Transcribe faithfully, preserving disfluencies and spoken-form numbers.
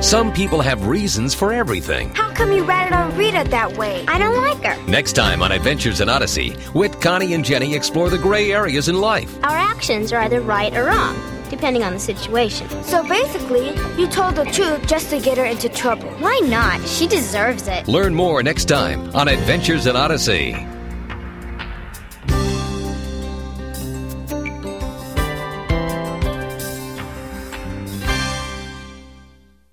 Some people have reasons for everything. How come you ratted on Rita that way? I don't like her. Next time on Adventures in Odyssey, Whit, Connie, and Jenny explore the gray areas in life. Our actions are either right or wrong, depending on the situation. So basically, you told the truth just to get her into trouble. Why not? She deserves it. Learn more next time on Adventures in Odyssey.